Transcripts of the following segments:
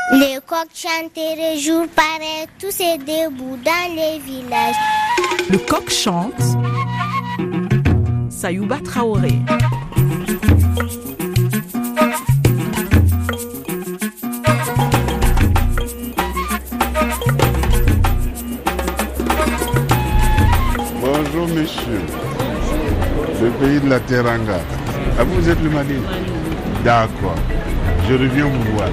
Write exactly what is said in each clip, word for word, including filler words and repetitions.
Les coqs chanteraient jour pareil, tous et debout dans les villages. Le coq chante. Sayouba Traoré. Bonjour monsieur, le pays de la Teranga. Ah, vous êtes le Mali? D'accord, je reviens vous voir.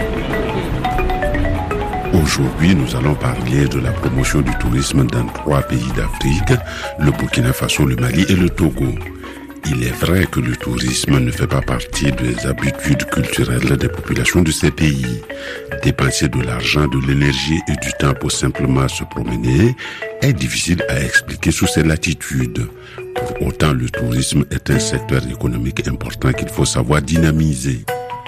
Aujourd'hui, nous allons parler de la promotion du tourisme dans trois pays d'Afrique, le Burkina Faso, le Mali et le Togo. Il est vrai que le tourisme ne fait pas partie des habitudes culturelles des populations de ces pays. Dépenser de l'argent, de l'énergie et du temps pour simplement se promener est difficile à expliquer sous ces latitudes. Pour autant, le tourisme est un secteur économique important qu'il faut savoir dynamiser.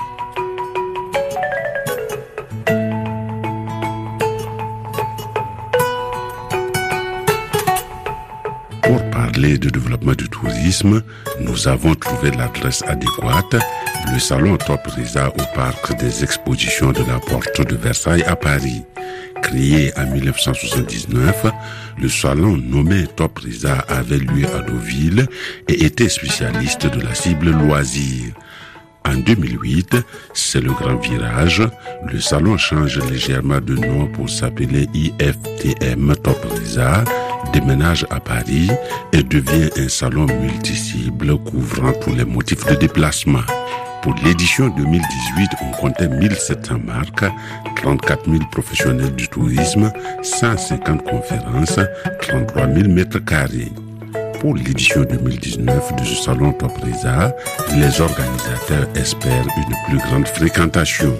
Pour parler de développement du tourisme, nous avons trouvé l'adresse adéquate, le salon Top Risa au parc des expositions de la Porte de Versailles à Paris. Créé en dix-neuf cent soixante-dix-neuf, le salon nommé Top Risa avait lieu à Deauville et était spécialiste de la cible loisir. En deux mille huit, c'est le grand virage. Le salon change légèrement de nom pour s'appeler I F T M Top Risa, déménage à Paris et devient un salon multi-cible couvrant tous les motifs de déplacement. Pour l'édition deux mille dix-huit, on comptait mille sept cents marques, trente-quatre mille professionnels du tourisme, cent cinquante conférences, trente-trois mille mètres carrés. Pour l'édition deux mille dix-neuf de ce salon Top Risa, les organisateurs espèrent une plus grande fréquentation.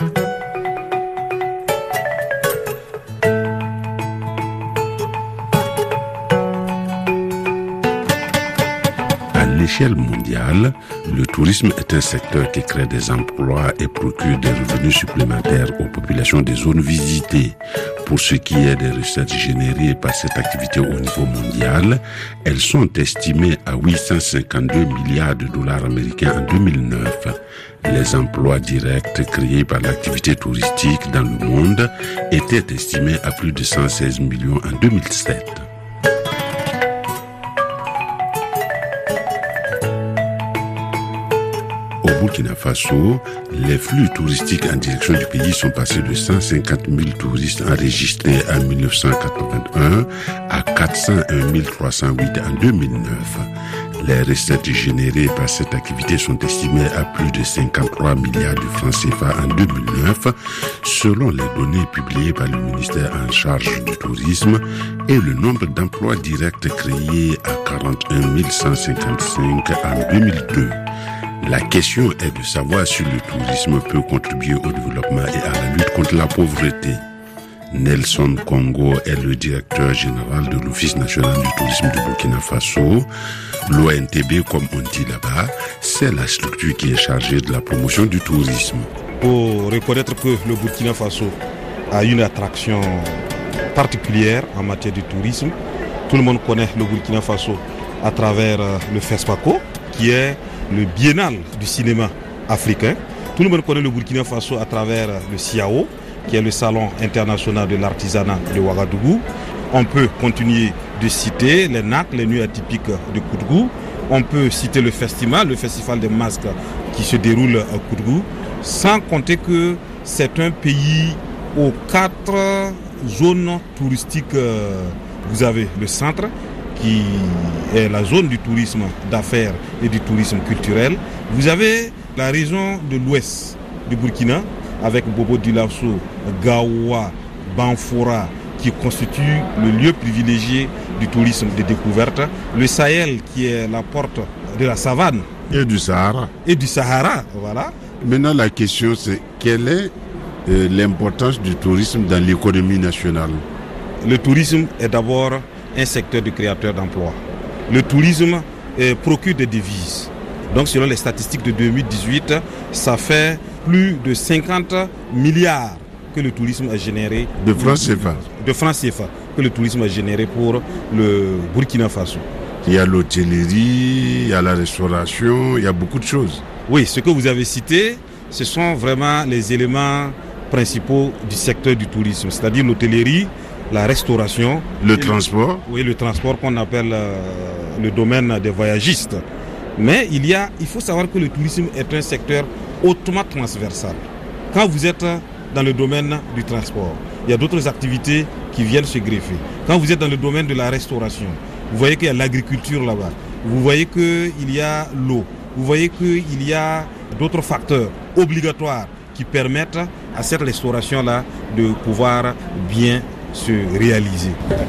À l'échelle mondiale, le tourisme est un secteur qui crée des emplois et procure des revenus supplémentaires aux populations des zones visitées. Pour ce qui est des recettes générées par cette activité au niveau mondial, elles sont estimées à huit cent cinquante-deux milliards de dollars américains en deux mille neuf. Les emplois directs créés par l'activité touristique dans le monde étaient estimés à plus de cent seize millions en deux mille sept. Au Burkina Faso, les flux touristiques en direction du pays sont passés de cent cinquante mille touristes enregistrés en dix-neuf cent quatre-vingt-un à quatre cent un mille trois cent huit en deux mille neuf. Les recettes générées par cette activité sont estimées à plus de cinquante-trois milliards de francs C F A en deux mille neuf, selon les données publiées par le ministère en charge du tourisme, et le nombre d'emplois directs créés à quarante et un mille cent cinquante-cinq en deux mille deux. La question est de savoir si le tourisme peut contribuer au développement et à la lutte contre la pauvreté. Nelson Congo est le directeur général de l'Office national du tourisme du Burkina Faso. L'O N T B, comme on dit là-bas, c'est la structure qui est chargée de la promotion du tourisme. Pour reconnaître que le Burkina Faso a une attraction particulière en matière de tourisme, tout le monde connaît le Burkina Faso à travers le FESPACO, qui est le biennale du cinéma africain. Tout le monde connaît le Burkina Faso à travers le C I A O, qui est le salon international de l'artisanat de Ouagadougou. On peut continuer de citer les N A C, les nuits atypiques de Koudgou. On peut citer le festival, le festival des masques qui se déroule à Koudgou. Sans compter que c'est un pays aux quatre zones touristiques. Vous avez le centre, qui est la zone du tourisme d'affaires et du tourisme culturel. Vous avez la région de l'ouest du Burkina, avec Bobo Dioulasso, Gaoua, Banfora, qui constitue le lieu privilégié du tourisme de découverte. Le Sahel, qui est la porte de la savane. Et du Sahara. Et du Sahara, voilà. Maintenant, la question, c'est quelle est euh, l'importance du tourisme dans l'économie nationale? Le tourisme est d'abord un secteur de créateur d'emplois. Le tourisme euh, procure des devises. Donc, selon les statistiques de deux mille dix-huit, ça fait plus de cinquante milliards que le tourisme a généré. De francs C F A. De francs C F A que le tourisme a généré pour le Burkina Faso. Il y a l'hôtellerie, il y a la restauration, il y a beaucoup de choses. Oui, ce que vous avez cité, ce sont vraiment les éléments principaux du secteur du tourisme, c'est-à-dire l'hôtellerie, la restauration, le transport. Le, oui, le transport qu'on appelle euh, le domaine des voyagistes. Mais il y a, il faut savoir que le tourisme est un secteur hautement transversal. Quand vous êtes dans le domaine du transport, il y a d'autres activités qui viennent se greffer. Quand vous êtes dans le domaine de la restauration, vous voyez qu'il y a l'agriculture là-bas. Vous voyez qu'il y a l'eau. Vous voyez qu'il y a d'autres facteurs obligatoires qui permettent à cette restauration-là de pouvoir bien se réaliser.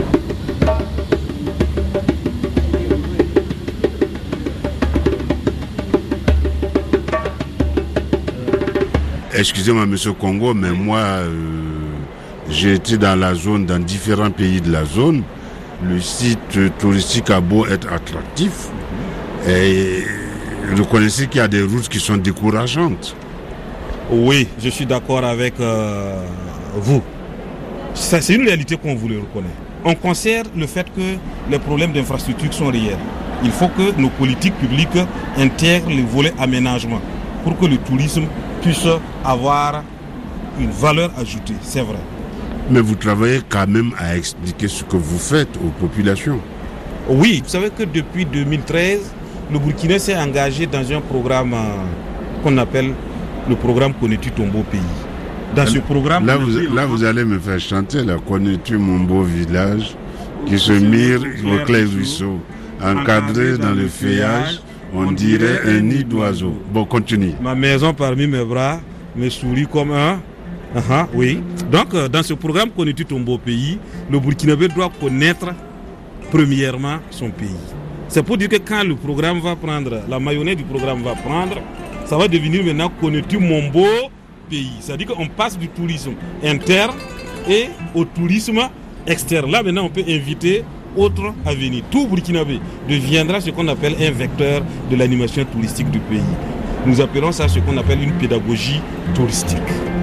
Excusez-moi, Monsieur Congo, mais moi, euh, j'ai été dans la zone, dans différents pays de la zone. Le site touristique a beau être attractif, et vous connaissez qu'il y a des routes qui sont décourageantes. Oui, je suis d'accord avec euh, vous. Ça, c'est une réalité qu'on vous le reconnaît. On considère le fait que les problèmes d'infrastructure sont réels. Il faut que nos politiques publiques intègrent le volet aménagement pour que le tourisme puisse avoir une valeur ajoutée, c'est vrai. Mais vous travaillez quand même à expliquer ce que vous faites aux populations. Oui, vous savez que depuis deux mille treize, le Burkina s'est engagé dans un programme euh, qu'on appelle le programme Connais-tu ton beau pays. Dans ce programme... Là, vous, là vous allez me faire chanter, là, Connais-tu mon beau village, qui se mire au clair ruisseau, encadré dans le feuillage, on dirait un nid d'oiseau. Bon, continue. Ma maison parmi mes bras me sourit comme un... Uh-huh, oui. Donc, euh, dans ce programme Connais-tu ton beau pays, le Burkinabé doit connaître premièrement son pays. C'est pour dire que quand le programme va prendre, la mayonnaise du programme va prendre, ça va devenir maintenant Connais-tu mon beau pays. C'est-à-dire qu'on passe du tourisme interne et au tourisme externe. Là, maintenant, on peut inviter autres à venir. Tout Burkinabé deviendra ce qu'on appelle un vecteur de l'animation touristique du pays. Nous appelons ça ce qu'on appelle une pédagogie touristique.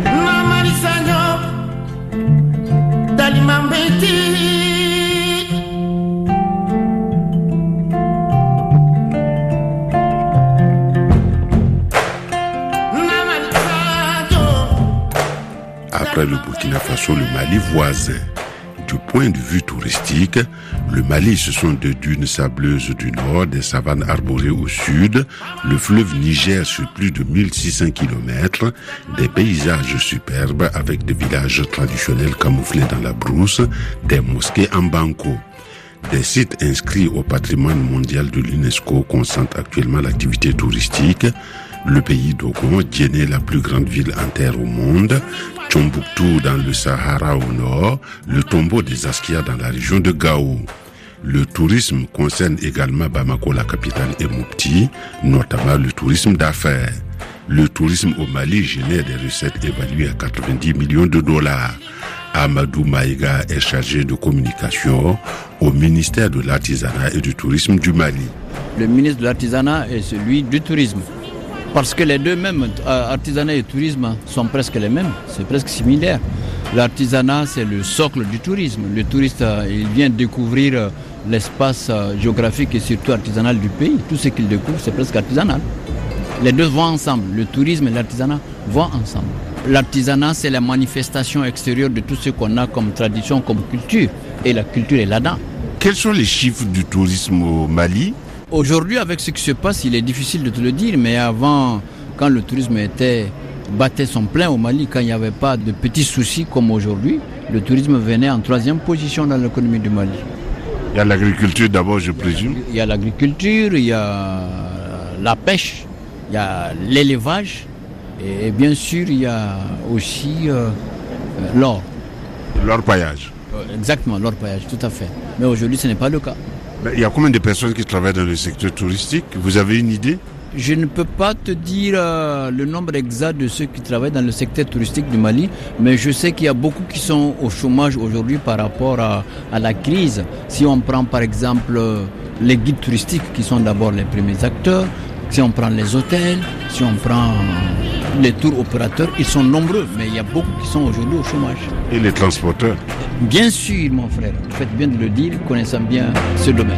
Après le Burkina Faso, le Mali voisin. Du point de vue touristique, le Mali, ce sont des dunes sableuses du nord, des savanes arborées au sud, le fleuve Niger sur plus de mille six cents kilomètres, des paysages superbes avec des villages traditionnels camouflés dans la brousse, des mosquées en banco. Des sites inscrits au patrimoine mondial de l'UNESCO concentrent actuellement l'activité touristique. Le pays d'Ogon, Djenné, la plus grande ville en terre au monde, Tombouctou dans le Sahara au nord, le tombeau des Askia dans la région de Gao. Le tourisme concerne également Bamako, la capitale, et Mopti, notamment le tourisme d'affaires. Le tourisme au Mali génère des recettes évaluées à quatre-vingt-dix millions de dollars. Amadou Maïga est chargé de communication au ministère de l'Artisanat et du Tourisme du Mali. Le ministre de l'Artisanat est celui du tourisme. Parce que les deux mêmes, artisanat et tourisme, sont presque les mêmes, c'est presque similaire. L'artisanat, c'est le socle du tourisme. Le touriste, il vient découvrir l'espace géographique et surtout artisanal du pays. Tout ce qu'il découvre, c'est presque artisanal. Les deux vont ensemble, le tourisme et l'artisanat vont ensemble. L'artisanat, c'est la manifestation extérieure de tout ce qu'on a comme tradition, comme culture. Et la culture est là-dedans. Quels sont les chiffres du tourisme au Mali ? Aujourd'hui, avec ce qui se passe, il est difficile de te le dire, mais avant, quand le tourisme était, battait son plein au Mali, quand il n'y avait pas de petits soucis comme aujourd'hui, le tourisme venait en troisième position dans l'économie du Mali. Il y a l'agriculture d'abord, je présume. Il y a l'agriculture, il y a la pêche, il y a l'élevage, et bien sûr, il y a aussi euh, l'or. L'orpaillage. Exactement, l'orpaillage, tout à fait. Mais aujourd'hui, ce n'est pas le cas. Il y a combien de personnes qui travaillent dans le secteur touristique ? Vous avez une idée ? Je ne peux pas te dire euh, le nombre exact de ceux qui travaillent dans le secteur touristique du Mali, mais je sais qu'il y a beaucoup qui sont au chômage aujourd'hui par rapport à, à la crise. Si on prend par exemple les guides touristiques qui sont d'abord les premiers acteurs, si on prend les hôtels, si on prend les tours opérateurs, ils sont nombreux, mais il y a beaucoup qui sont aujourd'hui au chômage. Et les transporteurs ? Bien sûr, mon frère, vous faites bien de le dire, connaissant bien ce domaine.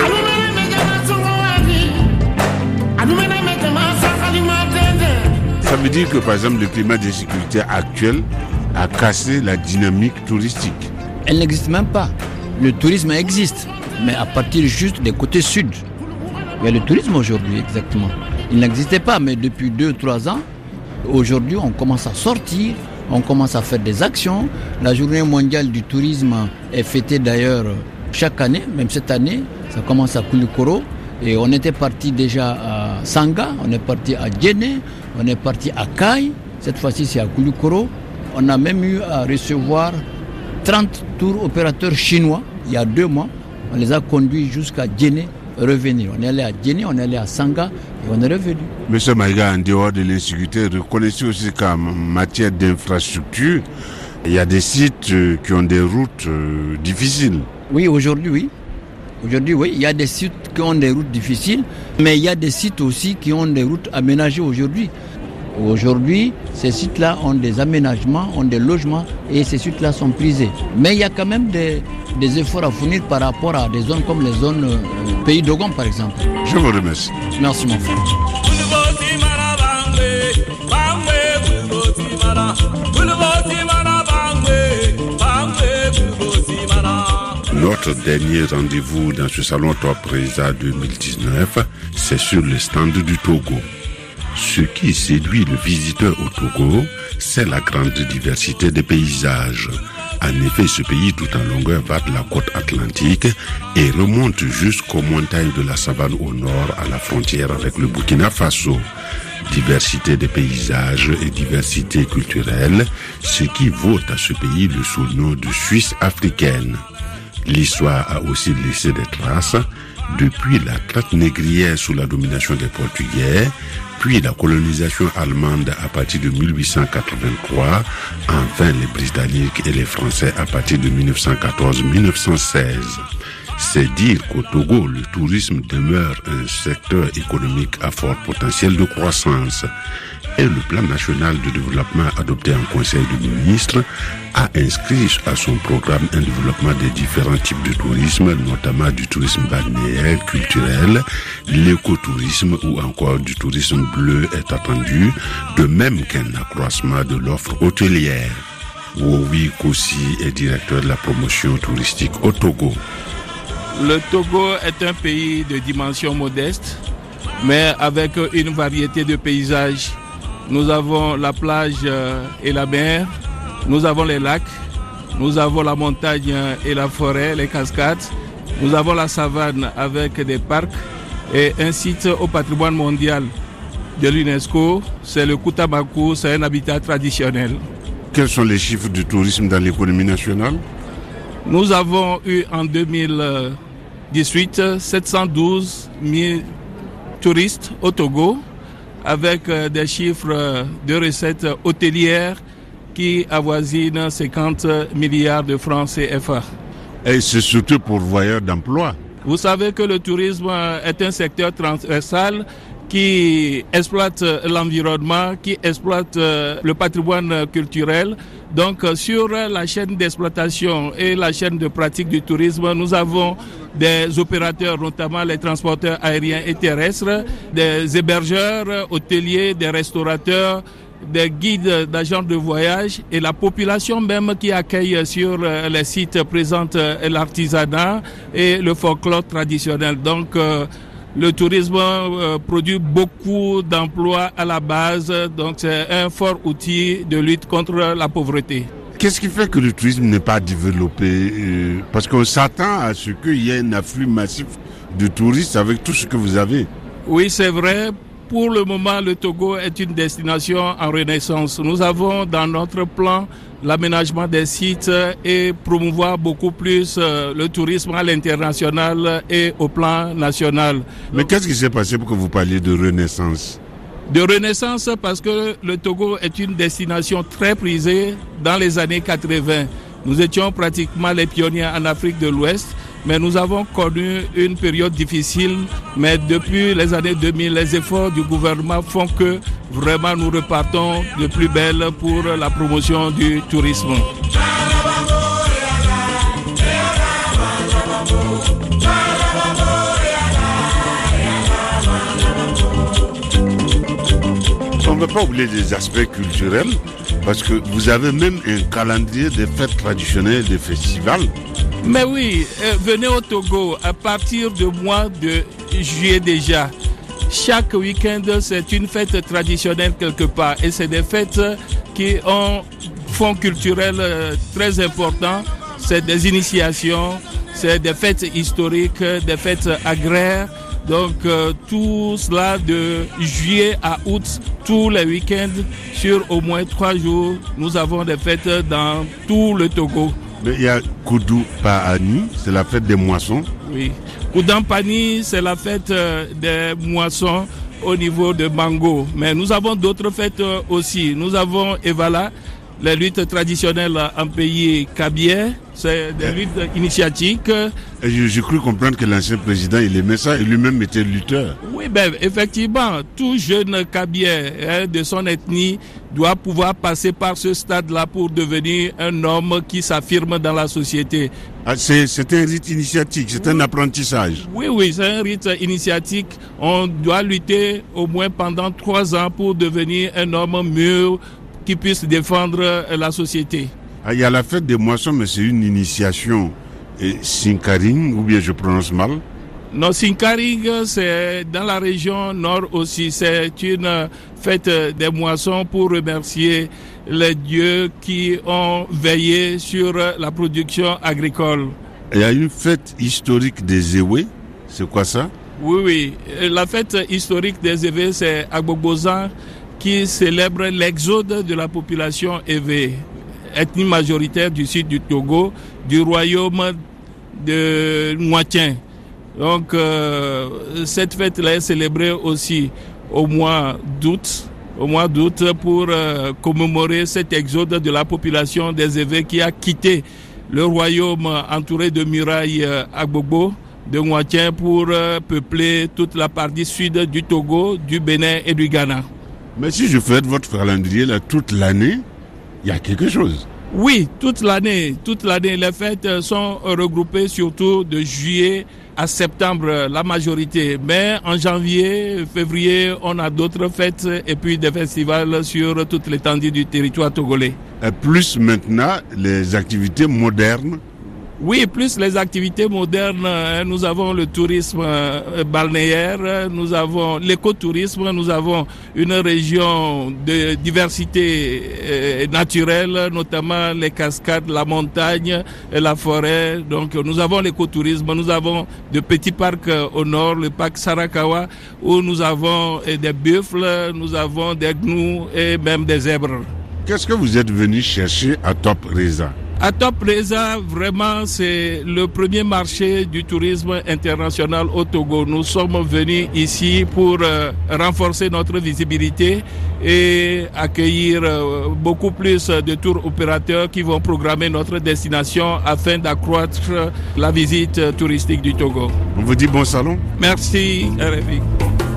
Ça veut dire que par exemple le climat de sécurité actuel a cassé la dynamique touristique. Elle n'existe même pas. Le tourisme existe, mais à partir juste des côtés sud. Il y a le tourisme aujourd'hui, exactement. Il n'existait pas, mais depuis deux, trois ans, aujourd'hui, on commence à sortir, on commence à faire des actions. La journée mondiale du tourisme est fêtée d'ailleurs chaque année, même cette année. Ça commence à Koulikoro. Et on était parti déjà à Sanga, on est parti à Djéné, on est parti à Kai. Cette fois-ci, c'est à Koulikoro. On a même eu à recevoir trente tours opérateurs chinois il y a deux mois. On les a conduits jusqu'à Djéné, revenir. On est allé à Djéné, on est allé à Sanga et on est revenu. Monsieur Maïga, en dehors de l'insécurité, reconnaissez aussi qu'en matière d'infrastructure, il y a des sites qui ont des routes euh, difficiles. Oui, aujourd'hui, oui. Aujourd'hui, oui, il y a des sites qui ont des routes difficiles, mais il y a des sites aussi qui ont des routes aménagées aujourd'hui. Aujourd'hui, ces sites-là ont des aménagements, ont des logements et ces sites-là sont prisés. Mais il y a quand même des, des efforts à fournir par rapport à des zones comme les zones euh, Pays Dogon, par exemple. Je vous remercie. Merci, mon frère. Notre dernier rendez-vous dans ce salon Top Reza deux mille dix-neuf, c'est sur le stand du Togo. Ce qui séduit le visiteur au Togo, c'est la grande diversité des paysages. En effet, ce pays tout en longueur va de la côte atlantique et remonte jusqu'aux montagnes de la savane au nord à la frontière avec le Burkina Faso. Diversité des paysages et diversité culturelle, ce qui vaut à ce pays le surnom de Suisse africaine. L'histoire a aussi laissé des traces, depuis la traite négrière sous la domination des Portugais, puis la colonisation allemande à partir de mille huit cent quatre-vingt-trois, enfin les Britanniques et les Français à partir de mille neuf cent quatorze à mille neuf cent seize. C'est dire qu'au Togo, le tourisme demeure un secteur économique à fort potentiel de croissance. Et le plan national de développement adopté en Conseil des ministres a inscrit à son programme un développement des différents types de tourisme, notamment du tourisme balnéaire, culturel, l'écotourisme ou encore du tourisme bleu est attendu, de même qu'un accroissement de l'offre hôtelière. Wowi Kossi est directeur de la promotion touristique au Togo. Le Togo est un pays de dimension modeste, mais avec une variété de paysages. Nous avons la plage et la mer, nous avons les lacs, nous avons la montagne et la forêt, les cascades, nous avons la savane avec des parcs et un site au patrimoine mondial de l'UNESCO, c'est le Koutamakou, c'est un habitat traditionnel. Quels sont les chiffres du tourisme dans l'économie nationale? Nous avons eu en deux mille dix-huit sept cent douze mille touristes au Togo, avec des chiffres de recettes hôtelières qui avoisinent cinquante milliards de francs C F A. Et c'est surtout pourvoyeur d'emplois. Vous savez que le tourisme est un secteur transversal qui exploite l'environnement, qui exploite le patrimoine culturel. Donc sur la chaîne d'exploitation et la chaîne de pratique du tourisme, nous avons des opérateurs, notamment les transporteurs aériens et terrestres, des hébergeurs hôteliers, des restaurateurs, des guides d'agents de voyage et la population même qui accueille sur les sites présente l'artisanat et le folklore traditionnel. Donc le tourisme euh, produit beaucoup d'emplois à la base, donc c'est un fort outil de lutte contre la pauvreté. Qu'est-ce qui fait que le tourisme n'est pas développé euh, Parce qu'on s'attend à ce qu'il y ait un afflux massif de touristes avec tout ce que vous avez. Oui, c'est vrai. Pour le moment, le Togo est une destination en renaissance. Nous avons dans notre plan l'aménagement des sites et promouvoir beaucoup plus le tourisme à l'international et au plan national. Mais qu'est-ce qui s'est passé pour que vous parliez de renaissance? De renaissance parce que le Togo est une destination très prisée dans les années quatre-vingt. Nous étions pratiquement les pionniers en Afrique de l'Ouest, mais nous avons connu une période difficile. Mais depuis les années deux mille, les efforts du gouvernement font que vraiment nous repartons de plus belle pour la promotion du tourisme. On ne peut pas oublier des aspects culturels, parce que vous avez même un calendrier des fêtes traditionnelles, des festivals. Mais oui, euh, venez au Togo à partir du mois de juillet déjà. Chaque week-end, c'est une fête traditionnelle quelque part. Et c'est des fêtes qui ont fond culturel euh, très important. C'est des initiations, c'est des fêtes historiques, des fêtes agraires. Donc euh, tout cela de juillet à août, tous les week-ends, sur au moins trois jours, nous avons des fêtes dans tout le Togo. Mais il y a Koudou Paani, c'est la fête des moissons. Oui, Koudampani, c'est la fête euh, des moissons au niveau de Mango. Mais nous avons d'autres fêtes euh, aussi. Nous avons Evala, les luttes traditionnelles en pays Kabier. C'est des luttes initiatiques. Et je, je cru comprendre que l'ancien président, il aimait ça et lui-même était lutteur. Oui, ben effectivement, tout jeune Kabier hein, de son ethnie doit pouvoir passer par ce stade-là pour devenir un homme qui s'affirme dans la société. Ah, c'est, c'est un rite initiatique, c'est un apprentissage. Oui, oui, c'est un rite initiatique. On doit lutter au moins pendant trois ans pour devenir un homme mûr qui puisse défendre la société. Ah, il y a la fête des moissons, mais c'est une initiation et Sinkaring, ou bien je prononce mal? Non, Sinkaring, c'est dans la région nord aussi. C'est une fête des moissons pour remercier les dieux qui ont veillé sur la production agricole. Il y a une fête historique des Ewe, c'est quoi ça? Oui, oui. La fête historique des Ewe, c'est Agbogbosan qui célèbre l'exode de la population Ewe, ethnie majoritaire du sud du Togo, du royaume de Mouatien. Donc euh, cette fête-là est célébrée aussi au mois d'août, au mois d'août pour euh, commémorer cet exode de la population des Ewe qui a quitté le royaume entouré de murailles euh, Agbogbo de Mouatien pour euh, peupler toute la partie sud du Togo, du Bénin et du Ghana. Mais si je fais votre calendrier là toute l'année, il y a quelque chose. Oui, toute l'année, toute l'année. Les fêtes sont regroupées surtout de juillet à septembre, la majorité. Mais en janvier, février, on a d'autres fêtes et puis des festivals sur toute l'étendue du territoire togolais. Et plus maintenant, les activités modernes. Oui, plus les activités modernes, nous avons le tourisme balnéaire, nous avons l'écotourisme, nous avons une région de diversité naturelle, notamment les cascades, la montagne et la forêt. Donc nous avons l'écotourisme, nous avons de petits parcs au nord, le parc Sarakawa, où nous avons des buffles, nous avons des gnous et même des zèbres. Qu'est-ce que vous êtes venu chercher à Top Reza? À Top Reza, vraiment, c'est le premier marché du tourisme international au Togo. Nous sommes venus ici pour euh, renforcer notre visibilité et accueillir euh, beaucoup plus de tours opérateurs qui vont programmer notre destination afin d'accroître la visite touristique du Togo. On vous dit bon salon. Merci, R F I.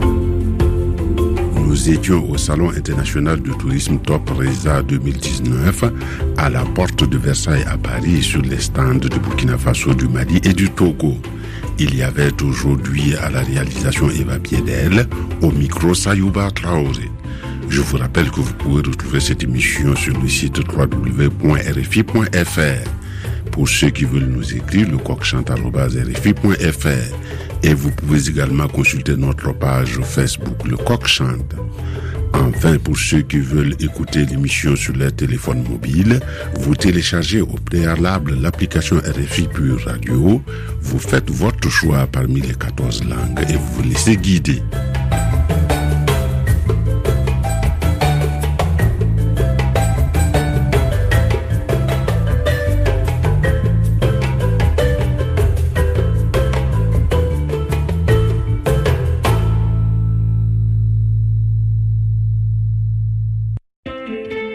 Nous étions au Salon international de tourisme Top Reza deux mille dix-neuf à la porte de Versailles à Paris sur les stands de Burkina Faso, du Mali et du Togo. Il y avait aujourd'hui à la réalisation Eva Piedel, au micro Sayouba Traoré. Je vous rappelle que vous pouvez retrouver cette émission sur le site w w w point r f i point f r. Pour ceux qui veulent nous écrire, le coq chante arobase r f i point f r. Et vous pouvez également consulter notre page Facebook, le coq chante. Enfin, pour ceux qui veulent écouter l'émission sur leur téléphone mobile, vous téléchargez au préalable l'application R F I Pure Radio, vous faites votre choix parmi les quatorze langues et vous vous laissez guider.